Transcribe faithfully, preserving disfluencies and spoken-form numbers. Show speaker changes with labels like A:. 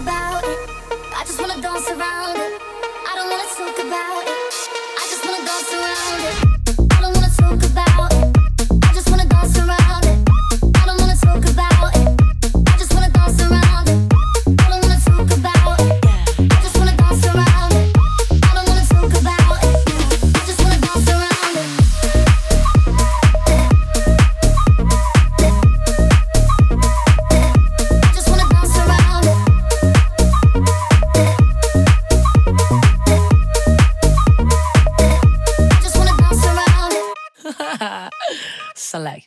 A: about it. I just wanna dance around it. I don't wanna talk about it. I just wanna dance around it. I don't wanna talk about it.